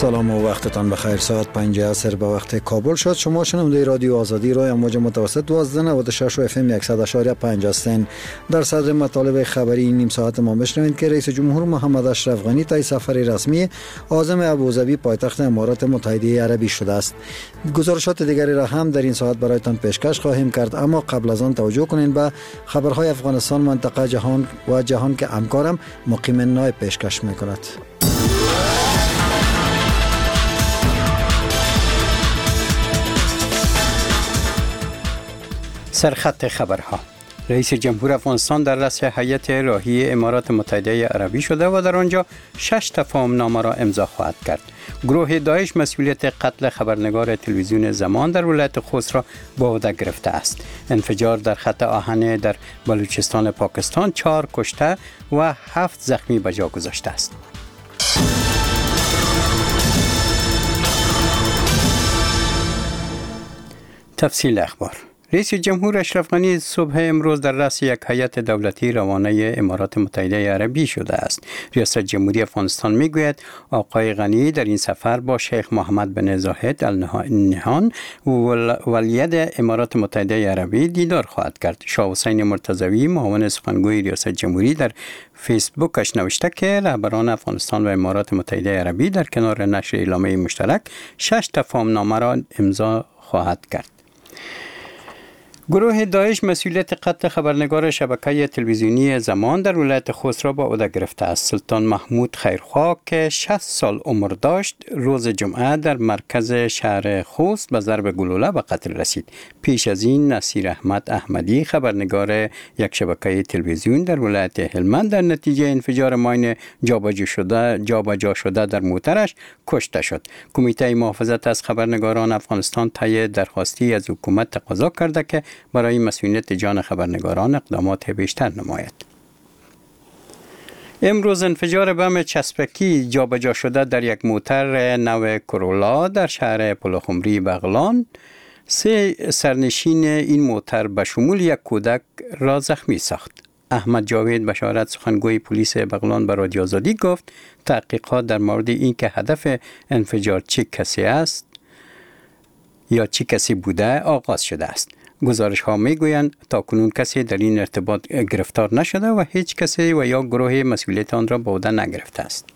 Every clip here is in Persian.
سلام و وقتتان بخیر. ساعت 5 عصر به وقت کابل شد. شما شنونده رادیو آزادی رای امواج متوسط 1296 و اف ام 100.5 هستین. در صدر مطالب خبری نیم ساعت ما بشنوید که رئیس جمهور محمد اشرف غنی طی سفر رسمی عازم ابوظبی پایتخت امارات متحده عربی شده است. گزارشات دیگری را هم در این ساعت برایتان پیشکش خواهیم کرد، اما قبل از آن توجه کنید به خبرهای افغانستان، منطقه، جهان و جهان که همکارم مقیم نای پیشکش میکند. سرخط خبرها: رئیس جمهور افغانستان در رأس هیئت راهی امارات متحده عربی شده و در آنجا 6 تفاهم‌نامه را امضا خواهد کرد. گروه داعش مسئولیت قتل خبرنگار تلویزیون زمان در ولایت خوست را به عهده گرفته است. انفجار در خط آهن در بلوچستان پاکستان 4 کشته و 7 زخمی به جا گذاشته است. تفصیل اخبار: رئیس جمهور اشرف غنی صبح امروز در رأس یک هیئت دولتی روانه امارات متحده عربی شده است. ریاست جمهوری افغانستان میگوید آقای غنی در این سفر با شیخ محمد بن زاید ال نهیان ولیعهد امارات متحده عربی دیدار خواهد کرد. شاه حسین مرتضوی معاون سخنگوی ریاست جمهوری در فیسبوکش نوشته که رهبران افغانستان و امارات متحده عربی در کنار نشر اعلامیه مشترک 6 تفاهم‌نامه را امضا خواهد کرد. گروه داعش مسئولیت قتل خبرنگار شبکه تلویزیونی زمان در ولایت خوست را به عهده گرفته است. سلطان محمود خیرخواه که 60 سال عمر داشت روز جمعه در مرکز شهر خوست به ضرب گلوله به قتل رسید. پیش از این نصیر احمد احمدی خبرنگار یک شبکه تلویزیون در ولایت هلمند در نتیجه انفجار ماین جابجا شده در موترش کشته شد. کمیته محافظت از خبرنگاران افغانستان طی درخواستی از حکومت تقاضا کرده که برای مسئولیت جان خبرنگاران اقدامات بیشتر نماید. امروز انفجار بم چسبکی جابجا شده در یک موتر نو کرولا در شهر پلخمری بغلان 3 سرنشین این موتر به شمول یک کودک را زخمی ساخت. احمد جاوید بشارت سخنگوی پلیس بغلان به رادیو آزادی گفت تحقیقات در مورد این که هدف انفجار چه کسی است یا چه کسی بوده آغاز شده است. گزارش ها می گویند تاکنون کسی در این ارتباط گرفتار نشده و هیچ کسی و یا گروه مسئولیت آن را به عهده نگرفته است.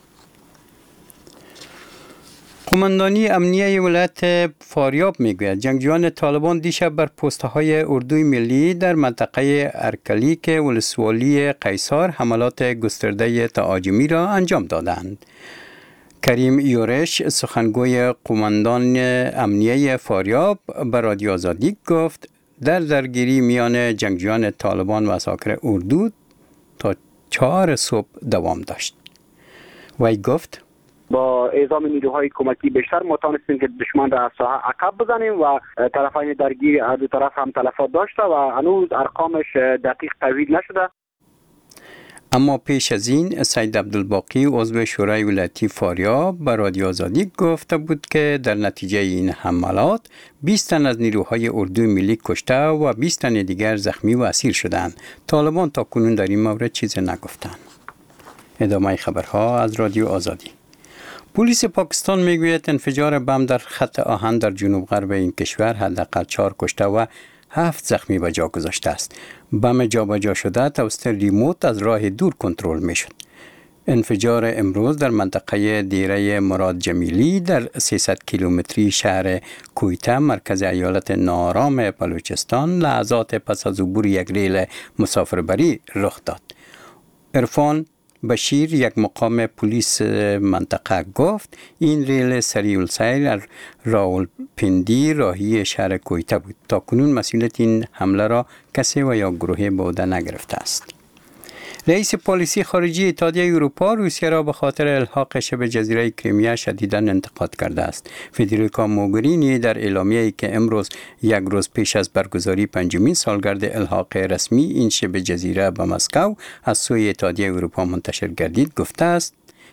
قماندانی امنیه ولایت فاریاب می گوید جنگجویان طالبان دیشب بر پست های اردوی ملی در منطقه ارکلیک ولسوالی قیصار حملات گسترده تهاجمی را انجام دادند. کریم یورش سخنگوی قماندان امنیه فاریاب به رادیو آزادی گفت در درگیری میان جنگجویان طالبان و عساکر اردو تا 4 صبح دوام داشت. وی گفت با اعزام نیروهای کمکی بیشتر ما توانستیم که دشمن را از ساحه عقب بزنیم و طرفین درگیر از دو طرف هم تلفات داشته و هنوز ارقامش دقیق تحویل نشده. اما پیش از این سید عبدالباقی عضو شورای ولایتی فاریاب به رادیو آزادی گفته بود که در نتیجه این حملات 20 تن از نیروهای اردوی ملی کشته و 20 تن دیگر زخمی و اسیر شدند. طالبان تا کنون در این مورد چیزی نگفتند. ادامه خبرها از رادیو آزادی. پلیس پاکستان میگوید انفجار بم در خط آهن در جنوب غرب این کشور حداقل 4 کشته و 7 زخمی به جا گذاشته است. بم جابجا شده توسط ریموت از راه دور کنترل می شد. انفجار امروز در منطقه دیره مراد جمیلی در 300 کیلومتری شهر کویته مرکز ایالت ناآرام بلوچستان لحظات پس از عبور یک ریل مسافربری رخ داد. عرفان بشیر یک مقام پلیس منطقه گفت این ریل سریع السیر راولپندی راهی شهر کویته بود. تا کنون مسئولیت این حمله را کسی و یا گروهی به عهده نگرفته است. رئیس پالیسی خارجی اتحادیه اروپا روسیه را به خاطر الحاق شبه جزیره کریمیا شدیداً انتقاد کرده است. فدریکا موگرینی در اعلامیه‌ای که امروز یک روز پیش از برگزاری 5مین سالگرد الحاق رسمی این شبه جزیره به مسکو از سوی اتحادیه اروپا منتشر گردید گفته است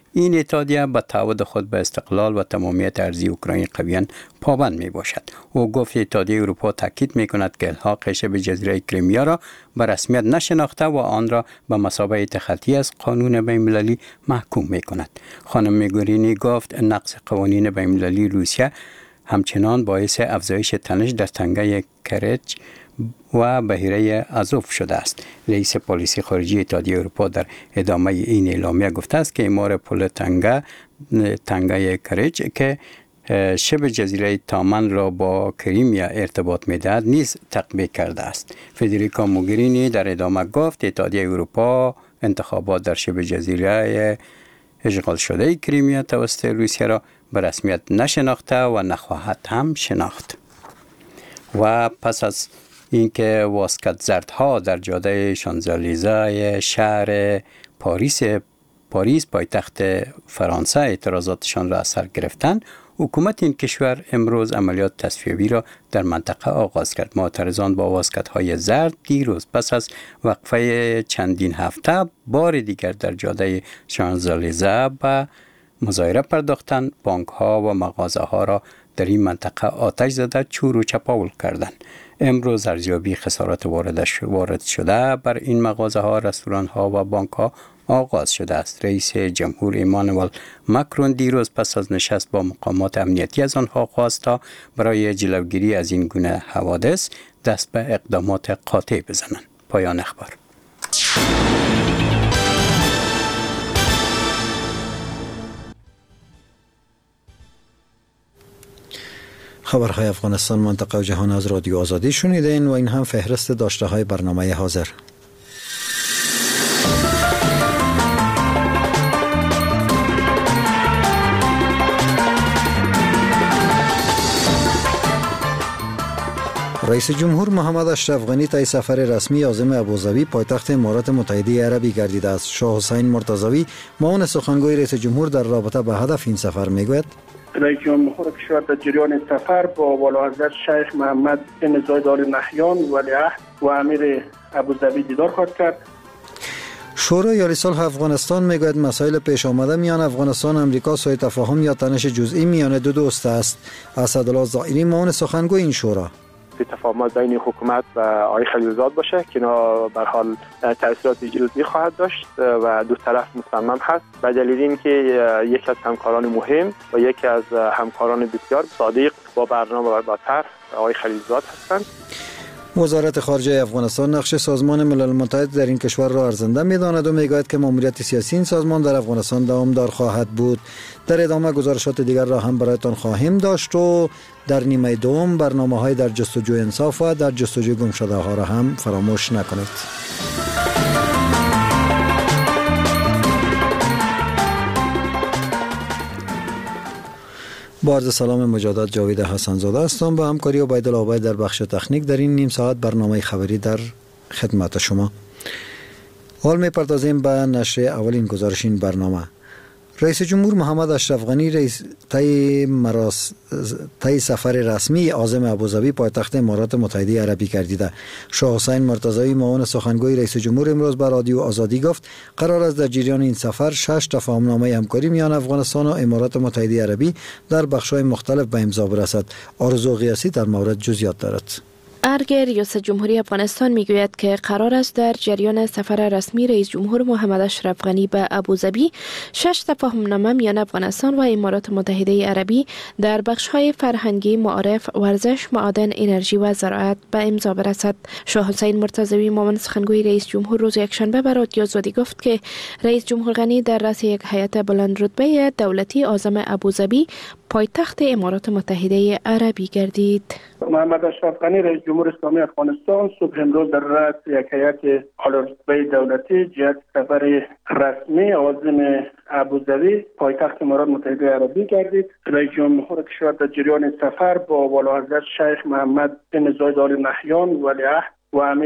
این اتحادیه به تعهد خود به استقلال و تمامیت ارضی اوکراین قویاً پابند می باشد. او گفت اتحادیه اروپا تاکید می کند که الحاق شبه جزیره کریمیا را به رسمیت نشناخته و آن را به مثابه تخطی از قانون بین‌المللی محکوم می کند. خانم موگرینی گفت نقض قوانین بین‌المللی روسیه همچنان باعث افزایش تنش در تنگه کرچ و بحیره آزوف شده است. رئیس پلیسی خارجی اتحادیه اروپا در ادامه این اعلامیه گفته است که اعمار پل تنگه کرچ که شبه جزیره تامن را با کریمیا ارتباط می‌دهد نیز تطبیق کرده است. فدریکا موگرینی در ادامه گفت اتحادیه اروپا انتخابات در شبه جزیره اشغال شده کریمیا توسط روسیه را به رسمیت نشناخته و نخواهد هم شناخت. و پس از اینکه واسکت زردها در جاده شانزلیزه شهر پاریس پایتخت فرانسه اعتراضاتشان را از سر گرفتند، حکومت این کشور امروز عملیات تصفیه‌ای را در منطقه آغاز کرد. معترضان با واسکت‌های زرد دیروز پس از وقفه چندین هفته بار دیگر در جاده شانزلیزه به مظاهره پرداختند. بانک‌ها و مغازه‌ها را در این منطقه آتش زده چور و چپاول کردند. امروز ارزیابی خسارات وارد شده بر این مغازه‌ها، رستوران‌ها و بانک‌ها آغاز شده است. رئیس جمهور ایمانوئل ماکرون دیروز پس از نشست با مقامات امنیتی از آنها خواست تا برای جلوگیری از این گونه حوادث دست به اقدامات قاطع بزنند. پایان اخبار. خبرهای افغانستان، منطقه و جهان از رادیو آزادی شنیدین و این هم فهرست داشته های برنامه حاضر. رئیس جمهور محمد اشرف غنی طی سفر رسمی عازم ابوظبی پایتخت امارات متحده عربی گردیده است. شاه حسین مرتضوی معاون سخنگوی رئیس جمهور در رابطه به هدف این سفر میگوید: رئیس جمهور کشور در جریان سفر با والاحضرت شیخ محمد بن زاید آل نهیان ولیعهد و امیر ابوظبی دیدار خواهد کرد. شورای عالی صلح افغانستان میگوید مسائل پیش آمده میان افغانستان و امریکا سوء تفاهم یا تنش جزئی میان دو دوست است. اسدالله ظاهری معاون سخنگوی این شورا: تفاهمات بین حکومت و آقای خلیلزاد باشه که اینا به حال تاثیرات جزئی خواهد داشت و دو طرف مصمم هست به دلیل اینکه یکی از همکاران مهم و یکی از همکاران بسیار صادق با برنامه و با طرح آقای خلیلزاد هستند. وزارت خارجه افغانستان نقش سازمان ملل متحد در این کشور را ارزنده می‌داند و می‌گوید که ماموریت سیاسی این سازمان در افغانستان دوامدار خواهد بود. در ادامه گزارشات دیگر را هم برایتان خواهیم داشت و در نیمه دوم برنامه‌های در جستجوی انصاف و در جستجوی گمشده‌ها را هم فراموش نکنید. با عرض سلام مجدد جاوید حسن‌زاده هستم. با همکاری عبیدالله عبید در بخش تکنیک در این نیم ساعت برنامه خبری در خدمت شما. حال می‌پردازیم به نشر اولین گزارش این برنامه. رئیس جمهور محمد اشرف غنی طی سفر رسمی عازم ابوظبی پایتخت امارات متحده عربی گردیده. شاه حسین مرتضوی معاون سخنگوی رئیس جمهور امروز به رادیو آزادی گفت قرار است در جریان این سفر 6 تفاهمنامه همکاری میان افغانستان و امارات متحده عربی در بخش‌های مختلف به امضا برسد. آرزو غیاثی در مورد جزئیات دارد. ارگ ریاست جمهوری افغانستان میگوید که قرار است در جریان سفر رسمی رئیس جمهور محمد اشرف غنی به ابوظبی 6 تفاهمنامه میان افغانستان و امارات متحده عربی در بخش‌های فرهنگی، معارف، ورزش، معادن، انرژی و زراعت به امضا برسد. شاه حسین مرتضوی معاون سخنگوی رئیس جمهور روز یکشنبه به رادیو آزادی گفت که رئیس جمهور غنی در رأس یک هیئت بلند رتبه دولتی عازم ابوظبی پایتخت امارات متحده عربی گردید. محمد اشرف غنی رئیس جمهور اسلامی افغانستان صبح امروز در رأس یک هیئت عالی دولتی جهت سفر رسمی عازم ابوظبی پایتخت امارات متحده عربی گردید. رئیس جمهور کشور در جریان سفر با والاحضرت شیخ محمد بن زاید آل نهیان ولیعهد و امیر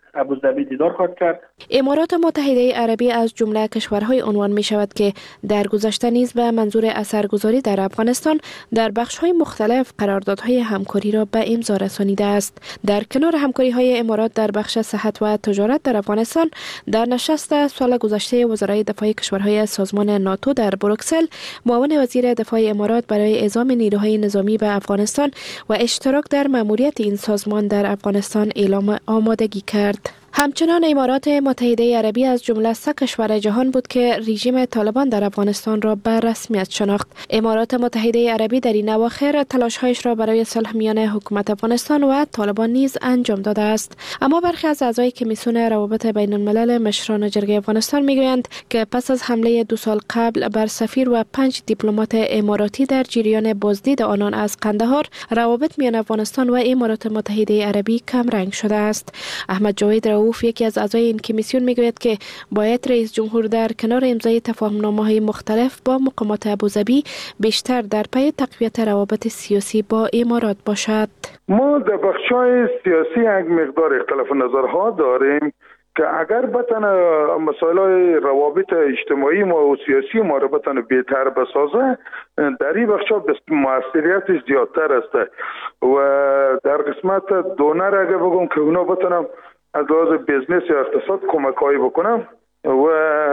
ابوظبی دیدار خواهد کرد. امارات متحده عربی از جمله کشورهای عنوان می شود که در گذشته نیز به منظور اثرگذاری در افغانستان در بخش‌های مختلف قراردادهای همکاری را به امضا رسانیده است. در کنار همکاری‌های امارات در بخش صحت و تجارت در افغانستان، در نشست سال گذشته وزرای دفاع کشورهای سازمان ناتو در بروکسل، معاون وزیر دفاع امارات برای اعزام نیروهای نظامی به افغانستان و اشتراک در مأموریت این سازمان در افغانستان اعلام آمادگی کرد. همچنان امارات متحده عربی از جمله 3 کشور جهان بود که رژیم طالبان در افغانستان را به رسمیت شناخت. امارات متحده عربی در این اواخر تلاش‌هایش را برای صلح میان حکومت افغانستان و طالبان نیز انجام داده است. اما برخی از اعضای کمیسیون روابط بین الملل مشران جرگه افغانستان میگویند که پس از حمله 2 سال قبل بر سفیر و 5 دیپلمات اماراتی در جریان بازدید آنان از قندهار، روابط میان افغانستان و امارات متحده عربی کم رنگ شده است. احمد جاوید رؤوف، یکی از اعضای این کمیسیون، میگوید که باید رئیس جمهور در کنار امضای تفاهم‌نامه‌های مختلف با مقامات ابوظبی بیشتر در پی تقویت روابط سیاسی با امارات باشد. ما در بخش‌های سیاسی یک مقدار اختلاف نظرها داریم که اگر بتونه مسائل روابط اجتماعی ما و سیاسی ما رو بتونه بهتر بسازه، در این بخشا موثریت زیادتر است و در قسمت دونر اگر بگم که اونا بتونم از لحاظ بیزنس یا اقتصاد کمک‌هایی بکنم و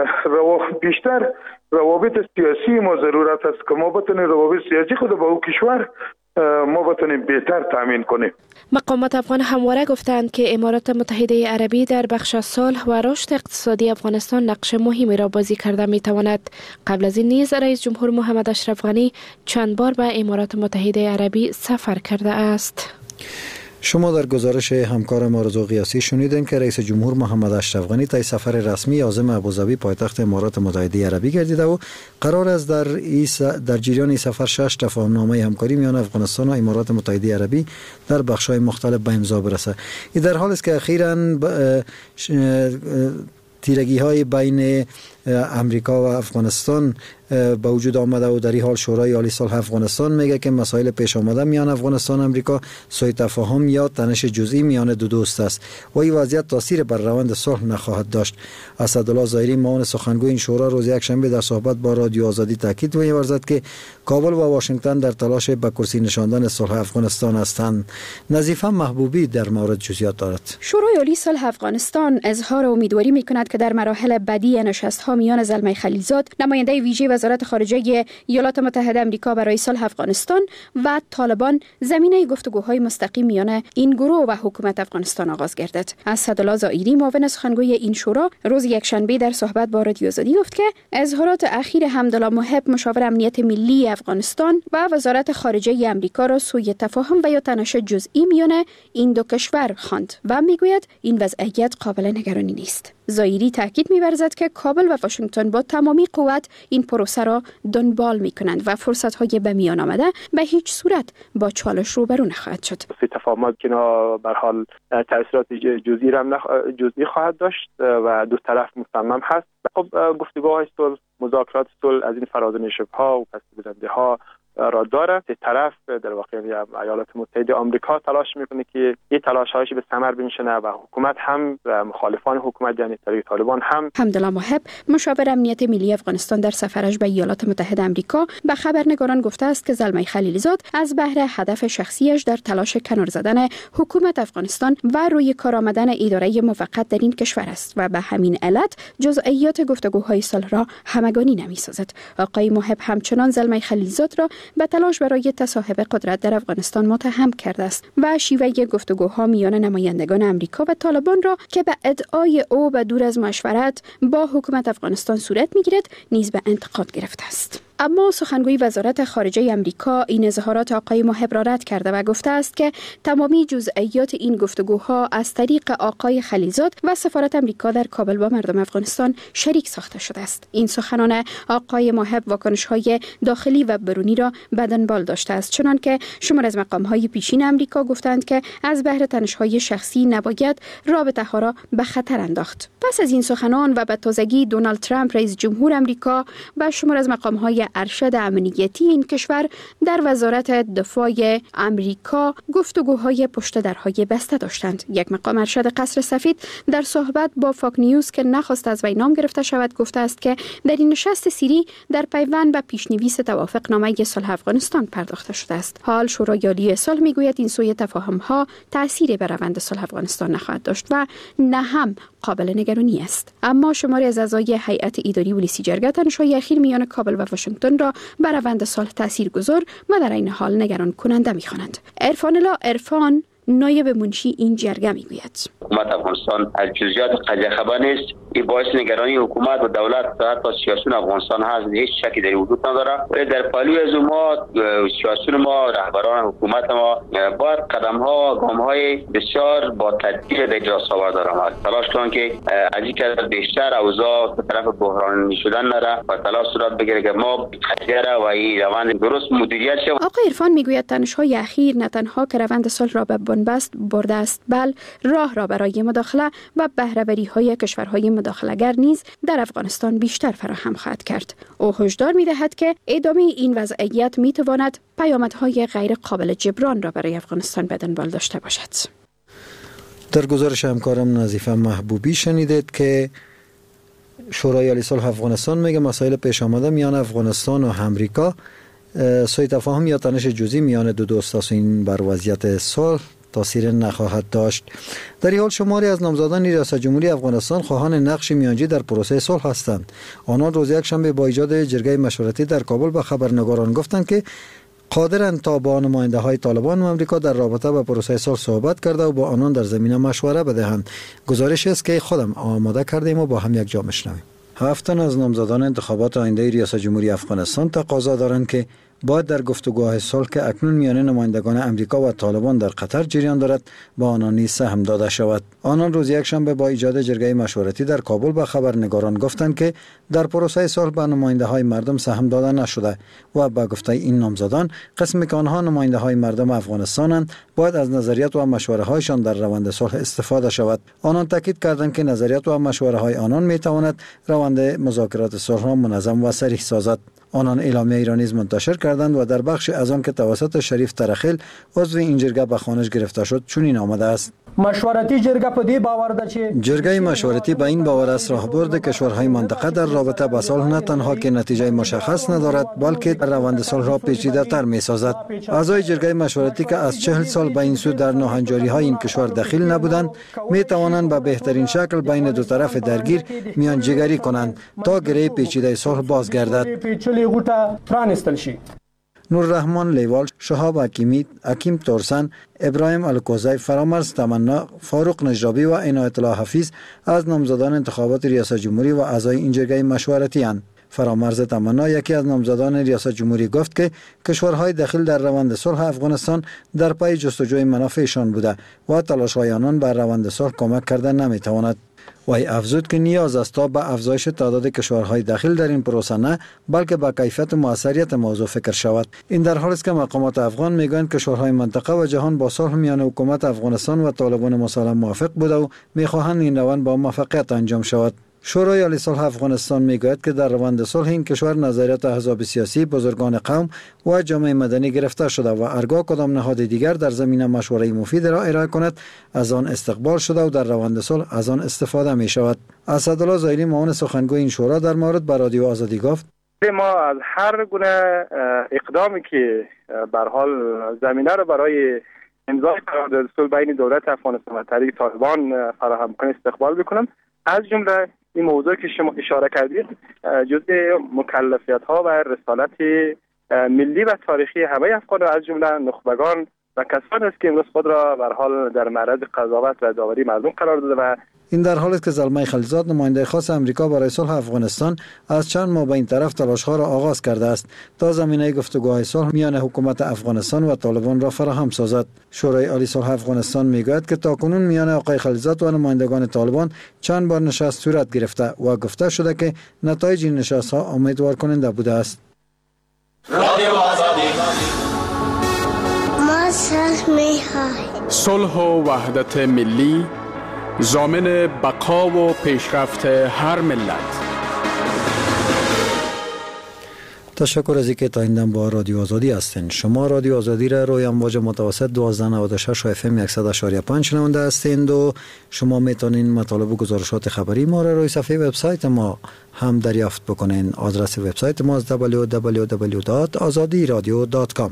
بیشتر روابط سیاسی ما ضرورت است که ما بتونیم روابط سیاسی خود با او کشور ما بتونیم بهتر تامین کنیم. مقامات افغان همواره گفتند که امارات متحده عربی در بخش صلح و رشد اقتصادی افغانستان نقش مهمی را بازی کرده میتواند. قبل از این نیز رئیس جمهور محمد اشرف غنی چند بار به امارات متحده عربی سفر کرده است. شما در گزارش همکار ما رضا قیاسی شنیدین که رئیس جمهور محمد اشرف غنی طی سفر رسمی عازم ابوظبی پایتخت امارات متحده عربی گردیده و قرار است در جریان سفر 6 تفاهم‌نامه همکاری میان افغانستان و امارات متحده عربی در بخش‌های مختلف به امضا برسد. این در حالی است که اخیراً تیرگی‌های بین امریکا و افغانستان به وجود آمده و در این حال شورای عالی صلح افغانستان میگه که مسائل پیش آمده میان افغانستان و امریکا سوء تفاهم یا تنش جزئی میان دو دوست است و این وضعیت تاثیر بر روند صلح نخواهد داشت. اسدالله ظاهری، معاون سخنگوی این شورا، روز یکشنبه در صحبت با رادیو آزادی تاکید می‌ورزد که کابل و واشنگتن در تلاش به کرسی نشاندن صلح افغانستان هستند. نظیفه محبوبی در مورد جزئیات دارد. شورای عالی صلح افغانستان اظهار امیدواری می‌کند که در مراحل بعدی نشست‌ها میان زلمه خلیلزاد، نماینده ویژه وزارت خارجه ایالات متحده آمریکا برای صلح افغانستان و طالبان، زمینه گفتگوهای مستقیم میان این گروه و حکومت افغانستان آغاز گردد. اسدالله ظاهری، معاون سخنگوی این شورا، روز یکشنبه در صحبت با رادیو آزادی گفت که اظهارات اخیر حمدالله محب، مشاور امنیت ملی افغانستان و وزارت خارجه آمریکا را سوء تفاهم و یا تنش جزئی میان این دو کشور خواند و میگوید این وضعیت قابل نگرانی نیست. ظاهری تاکید می‌ورزد که کابل و واشنگتن با تمامی قوت این پروسه را دنبال می‌کنند و فرصت‌های به میان آمده به هیچ صورت با چالش روبرو نخواهد شد. تفاهمات که به هر حال تأثیرات جزئی خواهد داشت و دو طرف مصمم هست. خب گفتگوهای صلح، مذاکرات صلح از این فرازنشی‌ها و پس‌گیرنده‌ها را داره. سه طرف در واقع ایالات متحده آمریکا تلاش میکنه که این تلاش‌هایش به ثمر بنشینه و حکومت هم و مخالفان حکومت یعنی طالبان هم. حمدالله محب، مشاور امنیت ملی افغانستان، در سفرش به ایالات متحده آمریکا به خبرنگاران گفته است که زلمه خلیلزاد از بهر هدف شخصیش در تلاش کنار زدن حکومت افغانستان و روی کار آمدن اداره موقت در این کشور است و به همین علت جزئیات گفتگوهای صلح را همگانی نمی‌سازد. آقای محب همچنان زلمه خلیلزاد را به تلاش برای تصاحب قدرت در افغانستان متهم کرده است و شیوه گفتگوها میان نمایندگان آمریکا و طالبان را که به ادعای او به دور از مشورت با حکومت افغانستان صورت می‌گیرد نیز به انتقاد گرفته است. اما سخنگوی وزارت خارجه آمریکا این اظهارات آقای محب را رد کرده و گفته است که تمامی جزئیات این گفتگوها از طریق آقای خلیلزاد و سفارت آمریکا در کابل با مردم افغانستان شریک ساخته شده است. این سخنان آقای محب واکنش‌های داخلی و برونی را به دنبال داشته است، چنان که شمار از مقام‌های پیشین آمریکا گفتند که از بهر تنش‌های شخصی نباید رابطه‌ها را به خطر انداخت. پس از این سخنان و به تازگی دونالد ترامپ رئیس جمهور آمریکا و شمار از مقام‌های رهبری ارشد امنیتی این کشور در وزارت دفاع امریکا گفتگوهای پشت درهای بسته داشتند. یک مقام ارشد قصر سفید در صحبت با فاک نیوز که نخواست از وی نام گرفته شود گفته است که در این نشست سری در پیوند به پیشنویس توافقنامه صلح افغانستان پرداخته شده است. حال شورای عالی صلح میگوید این سوء تفاهم‌ها تأثیری بر روند صلح افغانستان نخواهد داشت و نه هم قابل نگرانی است. اما شماری از اعضای هیئت اداری ولسی جرگه تنش‌های اخیر میان کابل و واشنگتن را بر روند صلح تاثیرگذار و در این حال نگران کننده می‌خوانند. عرفان نایب منشی این جرگه میگوید حکومت افغانستان از جزئیات قضیه خبر نیست. این باعث نگرانی حکومت و دولت حتی سیاسیون افغانستان هست، هیچ شکی در وجود نداره. ولی در پهلوی از ما سیاسیون ما، رهبران حکومت ما باید قدم‌ها و گام‌های بسیار با تدبیر به اجرا آوردن تلاش کنند که از این که بیشتر اوضاع به طرف بحرانی شدن نره و تلاش صورت بگیره که ما قضیه را و این روند درست مدیریت شه. آقای عرفان میگوید تنش‌های اخیر نه تنها که روند صلح را به بنبست برده است، بل راه را برای مداخله و بهره‌وری‌های کشورهای مداخله‌گر نیز در افغانستان بیشتر فراهم خواهد کرد. او هشدار می‌دهد که ادامه این وضعیت می‌تواند پیامدهای غیر قابل جبران را برای افغانستان به دنبال داشته باشد. در گزارش همکارم نظیفه محبوبی شنیدید که شورای عالی صلح افغانستان میگه مسائل پیش آمده میان افغانستان و امریکا سوء تفاهم یا تنش جزئی میان دو دوست است، این بر وضعیت صلح تاثیر نخواهد داشت. در این حال شماری از نامزدان ریاست جمهوری افغانستان خواهان نقش میانجی در پروسه صلح هستند. آنان روز یکشنبه با ایجاد جرگه مشورتی در کابل به خبرنگاران گفتند که قادرند تا با نماینده های طالبان و امریکا در رابطه با پروسه صلح صحبت کرده و با آنان در زمینه مشوره بدهند. گزارش است که خودم آماده کردیم و با هم یک جا میشنویم. 7 تن از نامزدان انتخابات آینده ریاست جمهوری افغانستان تقاضا دارند که باید در گفتگوهای صلح که اکنون میان نمایندگان امریکا و طالبان در قطر جریان دارد با آنان نیز سهم داده شود. آنان روز یکشنبه با ایجاد جرگه مشورتی در کابل به خبرنگاران گفتند که در پروسه صلح به نماینده های مردم سهم داده نشده و به گفته این نامزدان قسمی که آنها نماینده های مردم افغانستانند باید از نظریات و مشوره هایشان در روند صلح استفاده شود. آنان تاکید کردند که نظریات و مشوره های آنان می تواند روند مذاکرات صلح را منظم و صریح سازد. آنان اعلامیه ایرانی منتشر کردند و در بخش از آن که توسط شریف ترخیل عضو این جرگه به خوانش گرفته شد چنین آمده است: مشورتی جرگه په دې باور ده چې جرگه مشورتی به این باور است راهبرد کشورهای منطقه در رابطه با صلح نه تنها که نتیجه مشخص ندارد بلکه روند صلح را پیچیده تر می سازد. اعضای جرگه مشورتی که از 40 سال به این سو در ناهنجاری های این کشور دخیل نبودند می توانند به بهترین شکل بین دو طرف درگیر میانجیگری کنند تا گره پیچیده صلح بازگردد. نوررحمان لیوال، شهاب حکیم تورسن، ابراهیم الکوزی، فرامرز تمنا، فاروق نجرابی و عنایت الله حفیظ از نامزدان انتخابات ریاست جمهوری و اعضای این جرگه مشورتی اند. فرامرز تمنا یکی از نامزدان ریاست جمهوری گفت که کشورهای داخل در روند صلح افغانستان در پی جستجوی منافعشان بوده و تلاش‌های آنان بر روند صلح کمک کرده نمی‌تواند. وی افزود که نیاز است تا به افزایش تعداد کشورهای داخل در این پروسه نه بلکه به کیفیت و موثریت موضوع فکر شود. این در حالی است که مقامات افغان میگویند کشورهای منطقه و جهان با صلح میان حکومت افغانستان و طالبان مسلم موافق بوده و میخواهند این روند با موفقیت انجام شود. شورای عالی صلح افغانستان میگوید که در روند صلح این کشور نظریات احزاب سیاسی، بزرگان قوم و جامعه مدنی گرفته شده و هرگاه کدام نهاد دیگر در زمینه مشوره مفید را ارائه کند از آن استقبال شده و در روند صلح از آن استفاده می شود. اسدالله زایلی معاون سخنگوی این شورا در مورد به رادیو آزادی گفت: ما از هر گونه اقدامی که به هر حال زمینه را برای امضای قرارداد صلح بین دولت افغانستان و طریق طالبان فراهم کنه استقبال می‌کنم. از جمله این موضوع که شما اشاره کردید جزء مکلفیت‌ها و رسالت ملی و تاریخی همه افغان از جمله نخبگان و کسانی است که امروز خود را به هر حال در معرض قضاوت و داوری مردم قرار داده و این در حالی است که زلمه خلیلزاد نماینده خاص امریکا برای صلح افغانستان از چند ماه به این طرف تلاش‌ها را آغاز کرده است تا زمینه گفتگوهای صلح میان حکومت افغانستان و طالبان را فراهم سازد. شورای عالی صلح افغانستان میگوید که تاکنون میان آقای خلیلزاد و نمایندگان طالبان چند بار نشست صورت گرفته و گفته شده که نتایج این نشست‌ها امیدوار کننده بوده است. ما صلح می‌خواهیم. صلح و وحدت ملی ضامن بقا و پیشرفت هر ملت. تشکر از اینکه تا این با رادیو آزادی هستین. شما رادیو آزادی را روی امواج متوسط 1296 و FM 100.5 شنونده هستین و شما میتونین مطالب و گزارشات خبری ما را روی صفحه وبسایت ما هم دریافت بکنین. آدرس وبسایت ما www.azadiradio.com.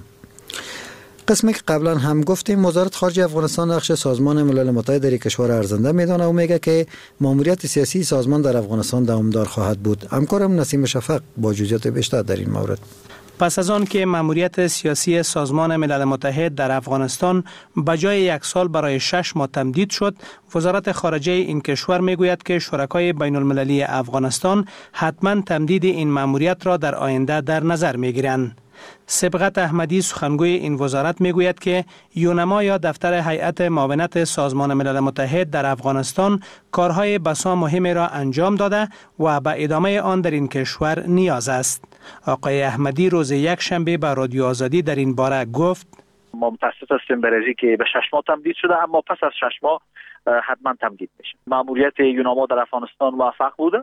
قسمی که قبلا هم گفتیم وزارت خارجه افغانستان نقش سازمان ملل متحد در کشور ارزنده میدانه و میگه که ماموریت سیاسی سازمان در افغانستان دوامدار خواهد بود. همکارم نسیم شفق با جزئیات بیشتر در این مورد. پس از آن که ماموریت سیاسی سازمان ملل متحد در افغانستان به جای 1 سال برای 6 ماه تمدید شد، وزارت خارجه این کشور میگوید که شرکای بین المللی افغانستان حتما تمدید این ماموریت را در آینده در نظر میگیرند. سبقت احمدی سخنگوی این وزارت میگوید که یونما یا دفتر هیئت معاونت سازمان ملل متحد در افغانستان کارهای بسا مهمی را انجام داده و به ادامه آن در این کشور نیاز است. آقای احمدی روز یک شنبه به رادیو آزادی در این باره گفت: ما متاسف هستیم برای که به 6 ماه تمدید شده، اما پس از 6 ماه حتما تمدید میشه. ماموریت یونما در افغانستان موفق بوده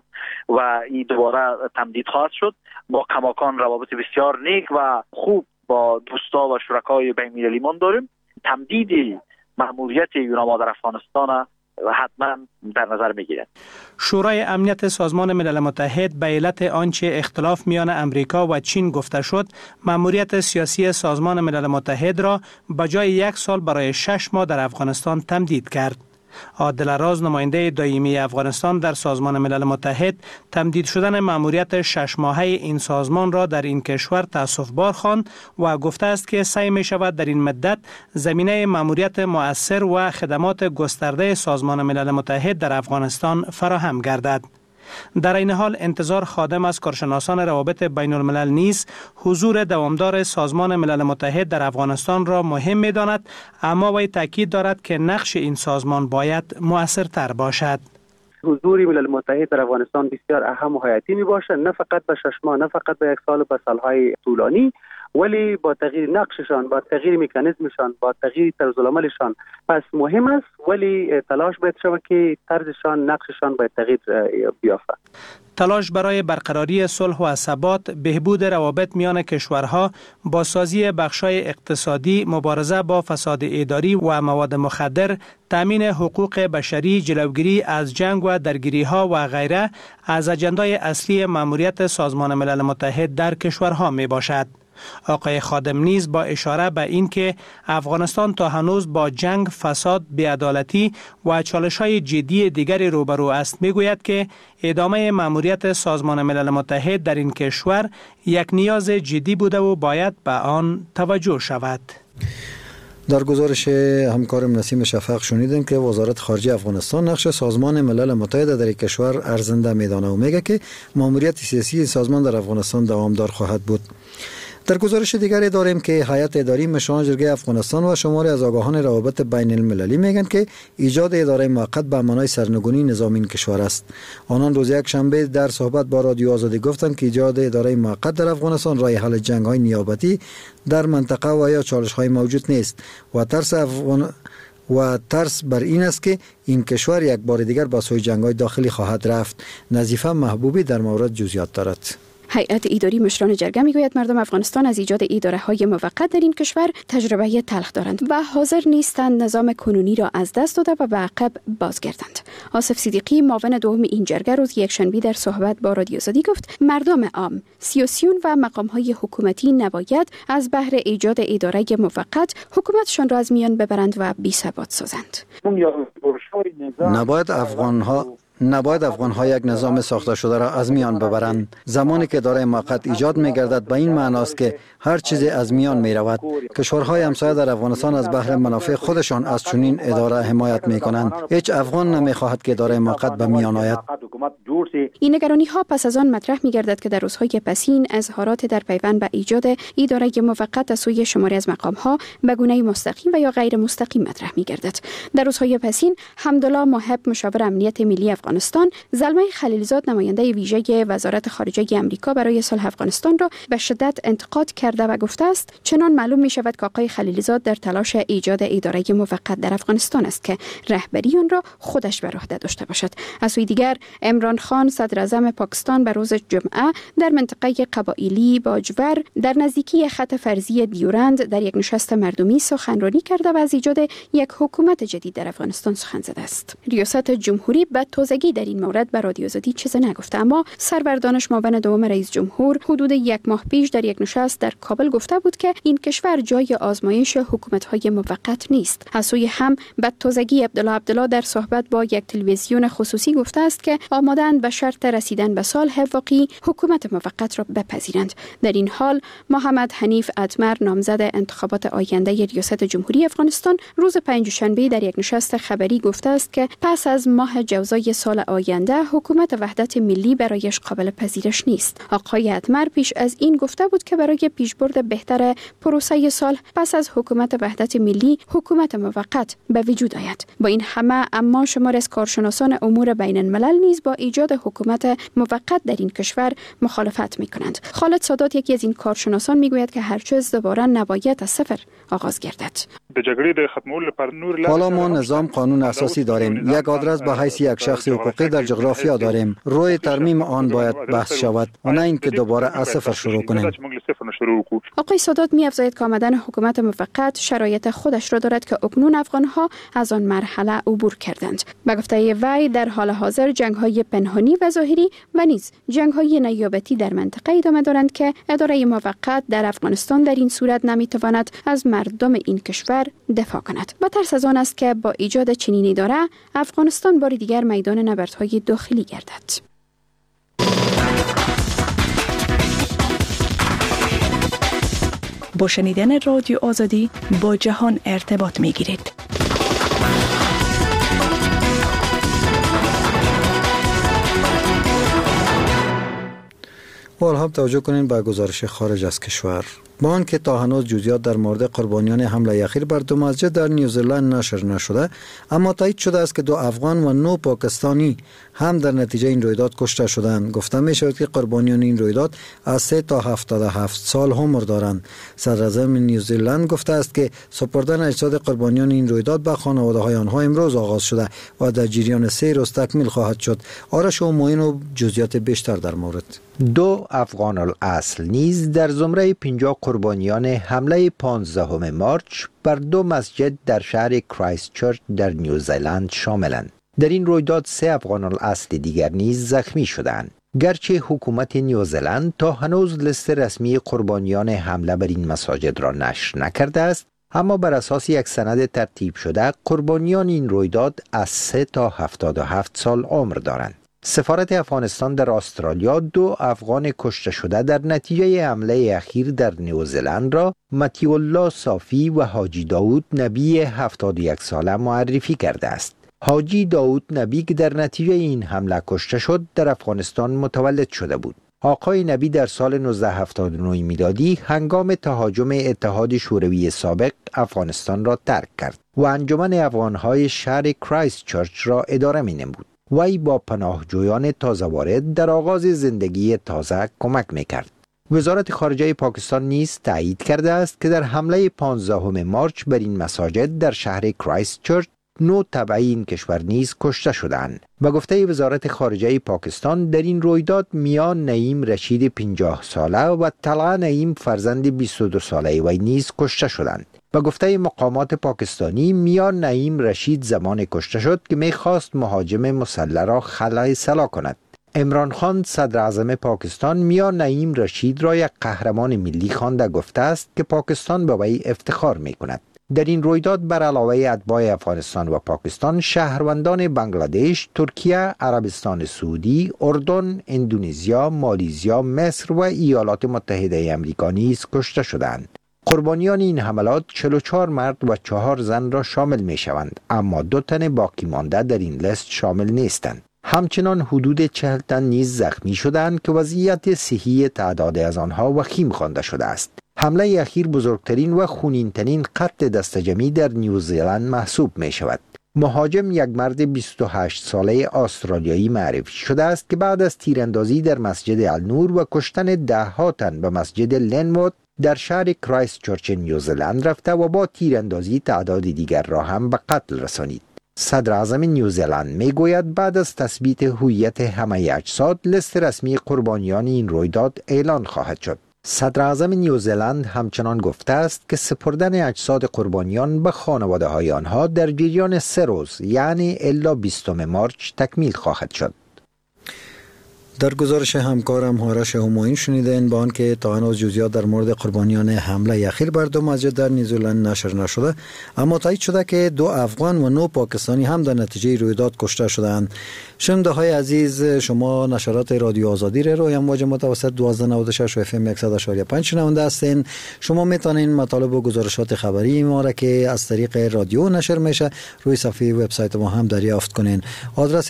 و این دوباره تمدید خواهد شد. با کماکان روابط بسیار نیک و خوب با دوستا و شرکای بین المللی من داریم. تمدید ماموریت یونما در افغانستان حتما در نظر میگیرد. شورای امنیت سازمان ملل متحد به علت آنچه اختلاف میان امریکا و چین گفته شد، ماموریت سیاسی سازمان ملل متحد را به جای 1 سال برای 6 ماه در افغانستان تمدید کرد. عادل راز، نماینده دائمی افغانستان در سازمان ملل متحد، تمدید شدن ماموریت 6 ماهه این سازمان را در این کشور تأسف‌بار خواند و گفته است که سعی می شود در این مدت زمینه ماموریت مؤثر و خدمات گسترده سازمان ملل متحد در افغانستان فراهم گردد. در این حال انتظار خادم از کارشناسان روابط بین الملل نیز حضور دوامدار سازمان ملل متحد در افغانستان را مهم می داند، اما وی تاکید دارد که نقش این سازمان باید مؤثرتر باشد. حضور ملل متحد در افغانستان بسیار اهم و حیاتی می باشد، نه فقط به 6 ماه، نه فقط به 1 سال، به سالهای طولانی، ولی با تغییر نقششان، با تغییر مکانیزمشان، با تغییر طرز العملشان پس مهم است، ولی تلاش باید شود که طرزشان، نقششان باید تغییر بیافته. تلاش برای برقراری صلح و ثبات، بهبود روابط میان کشورها، بازسازی بخش‌های اقتصادی، مبارزه با فساد اداری و مواد مخدر، تامین حقوق بشری، جلوگیری از جنگ و درگیری‌ها و غیره از اجندای اصلی ماموریت سازمان ملل متحد در کشورها میباشد. آقای خادم نیز با اشاره به این که افغانستان تا هنوز با جنگ، فساد، بی‌عدالتی و چالش‌های جدی دیگری روبرو است میگوید که ادامه ماموریت سازمان ملل متحد در این کشور یک نیاز جدی بوده و باید به آن توجه شود. در گزارش همکارم نسیم شفق شنیدیم که وزارت خارجه افغانستان نقش سازمان ملل متحد در کشور ارزنده میدانه و میگه که ماموریت سیاسی سازمان در افغانستان دوامدار خواهد بود. در گزارش دیگری داریم که هیئت اداری مشاوران جرگه افغانستان و شماری از آگاهان روابط بین المللی میگن که ایجاد اداره موقت به معنای سرنگونی نظام این کشور است. آنان روز یک شنبه در صحبت با رادیو آزادی گفتند که ایجاد اداره موقت در افغانستان راه حل جنگ‌های نیابتی در منطقه و یا چالش‌های موجود نیست و ترس بر این است که این کشور یک بار دیگر به سوی جنگ‌های داخلی خواهد رفت. نظیفه محبوبی در مورد جزئیات دارد. هیئت اداری مشران جرگه میگوید مردم افغانستان از ایجاد اداره‌های موقت در این کشور تجربه تلخ دارند و حاضر نیستند نظام کنونی را از دست داده و به عقب بازگردند. آصف صدیقی، معاون دوم این جرگه، روز یکشنبه در صحبت با رادیو آزادی گفت مردم عام، سیاسیون و مقام‌های حکومتی نباید از بهر ایجاد اداره موقت حکومتشان را از میان ببرند و بی‌ثبات سازند. نباید افغان‌ها یک نظام ساخته شده را از میان ببرند. زمانی که اداره موقت ایجاد می‌گردد به این معناست که هر چیزی از میان می‌رود. کشورهای همسایه در افغانستان از بهر منافع خودشان از چنین اداره حمایت می‌کنند. هیچ افغان نمی‌خواهد که اداره موقت به میان آید. این نگرانی‌ها پس از آن مطرح می‌گردد که در روزهای پسین اظهارات در پیوند به ایجاد اداره موقت از سوی شماری از مقام‌ها به گونه مستقیم و یا غیر مستقیم مطرح می‌گردد. در روزهای پسین حمدالله محب، مشاور امنیت ملی افغانستان، افغانستان، زلمه خلیلزاد نماینده ویژه وزارت خارجه آمریکا برای صلح افغانستان را به شدت انتقاد کرده و گفته است چنان معلوم می شود که آقای خلیلزاد در تلاش ایجاد اداره موقت در افغانستان است که رهبری آن را خودش بر عهده داشته باشد. از سوی دیگر عمران خان صدر اعظم پاکستان به روز جمعه در منطقه قبایلی باجور در نزدیکی خط فرضی دیورند در یک نشست مردمی سخنرانی کرده و از ایجاد یک حکومت جدید در افغانستان سخن زده است. ریاست جمهوری به تازگی در این مورد به رادیو آزادی چیزی نگفته، اما سرور دانش معاون دوم رئیس جمهور حدود یک ماه پیش در یک نشست در کابل گفته بود که این کشور جای آزمایش حکومت‌های موقت نیست. از سوی هم به تازگی عبدالله در صحبت با یک تلویزیون خصوصی گفته است که آماده‌اند به شرط رسیدن به صلح واقعی حکومت موقت را بپذیرند. در این حال محمد حنیف اتمر نامزد انتخابات آینده ریاست جمهوری افغانستان روز پنجشنبه در یک نشست خبری گفته است که پس از ماه جوزای سال آینده حکومت وحدت ملی برایش قابل پذیرش نیست. آقای اتمر پیش از این گفته بود که برای پیشبرد بهتر پروسه صلح پس از حکومت وحدت ملی حکومت موقت به وجود آید. با این همه اما شمار از کارشناسان امور بین الملل نیز با ایجاد حکومت موقت در این کشور مخالفت می‌کنند. خالد سادات یکی از این کارشناسان میگوید که هر چیز دوباره نباید از صفر آغاز گردد. حالا ما نظام قانون اساسی داریم. یک آدرس به حیث یک شخص حقوقی در جغرافیا داریم. روی ترمیم آن باید بحث شود و نه اینکه دوباره از صفر شروع کنیم. آقای سادات می‌افزاید که آمدن حکومت موقت شرایط خودش را دارد که اکنون افغان‌ها از آن مرحله عبور کردند. به گفته وی در حال حاضر جنگ‌های پنهانی و ظاهری و نیز جنگ‌های نیابتی در منطقه ادامه دارند که اداره موقت در افغانستان در این صورت نمی‌تواند از مردم این کشور دفاع کند. با ترس از آن است که با ایجاد چنین اداره افغانستان بار دیگر میدان نبردهای داخلی گردد. با شنیدن رادیو آزادی با جهان ارتباط می‌گیرید. حال هم توجه کنین به گزارش خارج از کشور. با آنکه تا هنوز جزئیات در مورد قربانیان حمله اخیر بر دو مسجد در نیوزلند نشر نشده، اما تایید شده است که 2 افغان و 9 پاکستانی هم در نتیجه این رویداد کشته شدند. گفته می شود که قربانیان این رویداد از 3 تا 77 سال عمر دارند. صدر اعظم نیوزلند گفته است که سپردن اجساد قربانیان این رویداد به خانواده‌های آنها امروز آغاز شده و در جریان 3 روز تکمیل خواهد شد. آرش و معین و جزئیات بیشتر در مورد. 2 افغان الاصل نیز در زمره 50 قربانیان حمله 15 مارچ بر 2 مسجد در شهر کرایست چرچ در نیوزلند شاملند. در این رویداد 3 افغان الاصل دیگر نیز زخمی شدند. گرچه حکومت نیوزلند تا هنوز لیست رسمی قربانیان حمله بر این مساجد را نشر نکرده است، اما بر اساس یک سند ترتیب شده قربانیان این رویداد از 3 تا 77 سال عمر دارند. سفارت افغانستان در استرالیا 2 افغان کشته شده در نتیجه حمله اخیر در نیوزلند را متی الله صافی و حاجی داود نبی 71 ساله معرفی کرده است. حاجی داود نبی که در نتیجه این حمله کشته شد در افغانستان متولد شده بود. آقای نبی در سال 1979 میلادی هنگام تهاجم اتحاد شوروی سابق افغانستان را ترک کرد و انجمن افغانهای شهر کرایست چرچ را اداره می‌نمود. وی با پناهجویان تازه وارد در آغاز زندگی تازه کمک می‌کرد. وزارت خارجه پاکستان نیز تایید کرده است که در حمله 15 مارچ بر این مساجد در شهر کرایست چرچ 9 تبعی این کشور نیز کشته شدند. به گفته وزارت خارجه پاکستان در این رویداد میا نعیم رشید 50 ساله و طلعه نعیم فرزند 22 ساله وی نیز کشته شدند. به گفته مقامات پاکستانی میا نعیم رشید زمان کشته شد که می‌خواست مهاجم مسلح را خلع سلاح کند. عمران خان صدر اعظم پاکستان میا نعیم رشید را یک قهرمان ملی خوانده گفته است که پاکستان به وی افتخار می‌کند. در این رویداد بر علاوه اتباع افغانستان و پاکستان شهروندان بنگلادش، ترکیه، عربستان سعودی، اردن، اندونزیا، مالیزیا، مصر و ایالات متحده آمریکا نیز کشته شدند. قربانیان این حملات 44 مرد و 4 زن را شامل می شوند، اما 2 تن باقی مانده در این لیست شامل نیستند. همچنان حدود 40 تن نیز زخمی شدند که وضعیت صحی تعداد از آنها وخیم خوانده شده است. حمله اخیر بزرگترین و خونینترین قتل دسته‌جمعی در نیوزلند محسوب می شود. مهاجم یک مرد 28 ساله استرالیایی معرفی شده است که بعد از تیراندازی در مسجد النور و کشتن ده‌ها تن به مسجد لنوود در شهر کرایست چرچ نیوزلند رفته و با تیراندازی تعداد دیگر را هم به قتل رسانید. صدر اعظم نیوزلند می گوید بعد از تثبیت هویت همه اجساد لیست رسمی قربانیان این رویداد اعلان خواهد شد. صدر اعظم نیوزلند همچنان گفته است که سپردن اجساد قربانیان به خانواده های آنها در جریان 3 روز یعنی الا 20 مارچ تکمیل خواهد شد. در گزارش همکارم هارش همایون شنیدین با آنکه تا هنوز جزئیات در مورد قربانیان حمله اخیر بر 2 مسجد در نیوزلند نشر نشده، اما تایید شده که 2 افغان و 9 پاکستانی هم در نتیجه رویداد کشته شدند. شنونده های عزیز، شما نشرات رادیو آزادی را روی امواج متوسط 1296 و FM 100.5 شنونده هستین. شما میتونین مطالب و گزارشات خبری ما را که از طریق رادیو نشر میشه روی صفحه وبسایت ما هم دریافت کنین. آدرس